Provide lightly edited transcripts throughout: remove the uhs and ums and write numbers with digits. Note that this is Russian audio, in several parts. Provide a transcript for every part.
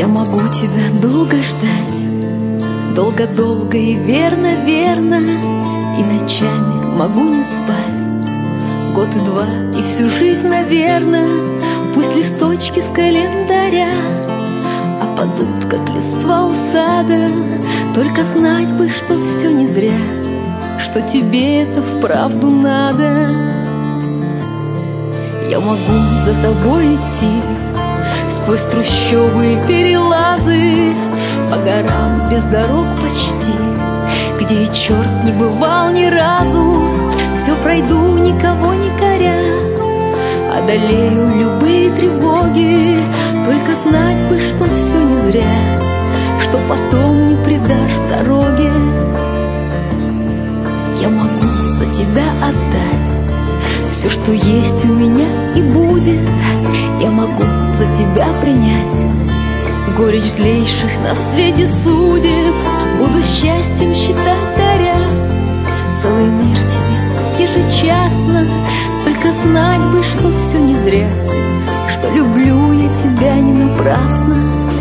Я могу тебя долго ждать, долго-долго и верно-верно, и ночами могу не спать. Год и два, и всю жизнь, наверно, пусть листочки с календаря опадут, как листва у сада. Только знать бы, что все не зря, что тебе это вправду надо. Я могу за тобой идти сквозь трущобы и перелазы, по горам без дорог почти, где и черт не бывал ни разу. Все пройду, никого не коря, одолею любые тревоги. Только знать бы, что все не зря, что потом не предашь дороге. Я могу за тебя отдать все, что есть у меня и будет. Я могу за тебя принять горечь злейших на свете судеб. Буду счастьем считать, даря целый мир тебе ежечасно. Только знать бы, что все не зря, что люблю я тебя не напрасно.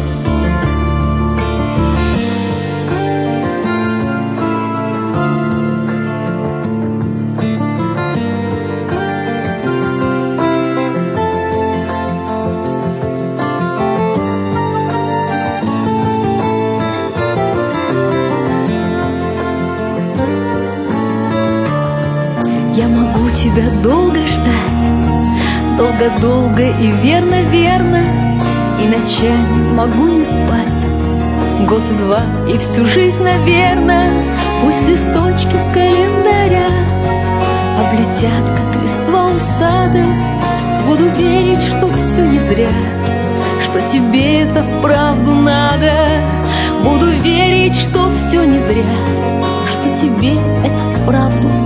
Я могу тебя долго ждать, долго-долго и верно-верно, и ночами могу не спать. Год и два, и всю жизнь, наверно, пусть листочки с календаря облетят, как листва у сада. Буду верить, что все не зря, что тебе это вправду надо. Буду верить, что все не зря, что тебе это вправду